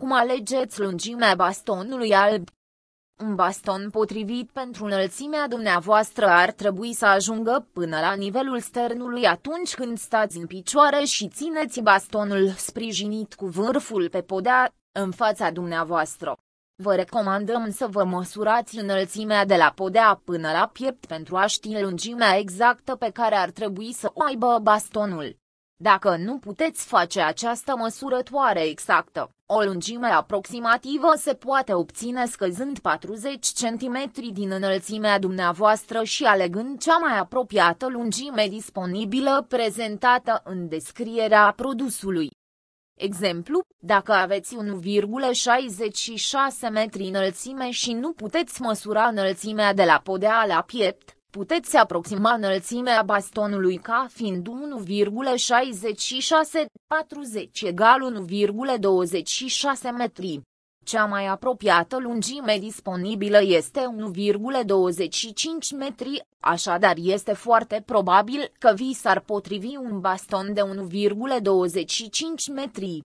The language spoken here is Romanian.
Cum alegeți lungimea bastonului alb? Un baston potrivit pentru înălțimea dumneavoastră ar trebui să ajungă până la nivelul sternului atunci când stați în picioare și țineți bastonul sprijinit cu vârful pe podea, în fața dumneavoastră. Vă recomandăm să vă măsurați înălțimea de la podea până la piept pentru a ști lungimea exactă pe care ar trebui să o aibă bastonul. Dacă nu puteți face această măsurătoare exactă, o lungime aproximativă se poate obține scăzând 40 cm din înălțimea dumneavoastră și alegând cea mai apropiată lungime disponibilă prezentată în descrierea produsului. Exemplu, dacă aveți 1,66 metri înălțime și nu puteți măsura înălțimea de la podea la piept, puteți aproxima înălțimea bastonului ca fiind 1,66, 40 egal 1,26 metri. Cea mai apropiată lungime disponibilă este 1,25 metri, așadar este foarte probabil că vi s-ar potrivi un baston de 1,25 metri.